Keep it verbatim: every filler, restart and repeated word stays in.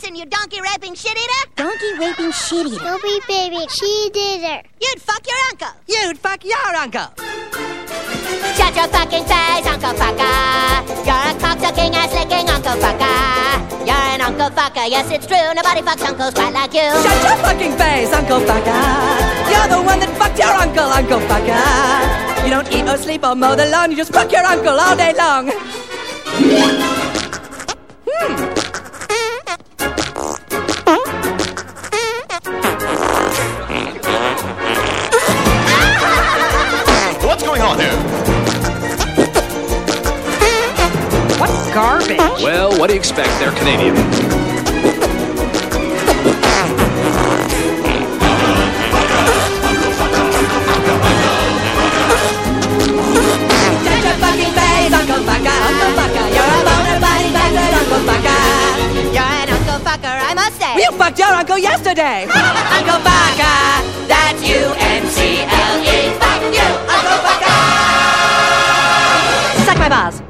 listen, you donkey-raping shit-eater. Donkey-raping shit-eater. Donkey-raping shit-eater. You'd fuck your uncle. You'd fuck your uncle. Shut your fucking face, Uncle Fucker. You're a cocksucking, ass-licking Uncle Fucker. You're an Uncle Fucker, yes it's true. Nobody fucks uncles quite like you. Shut your fucking face, Uncle Fucker. You're the one that fucked your uncle, Uncle Fucker. You don't eat or sleep or mow the lawn. You just fuck your uncle all day long. Hmm. What's going on here? What garbage? Well, what do you expect? They're Canadian. Shut your fucking face, Uncle Fucker. Uncle Fucker, you're a boner body bastard, Uncle Fucker. You're an Uncle Fucker, I must say. You fucked your uncle yesterday. Uncle Fucker, that's U N C L E. Fuck you, Uncle Fucker. Suck my balls.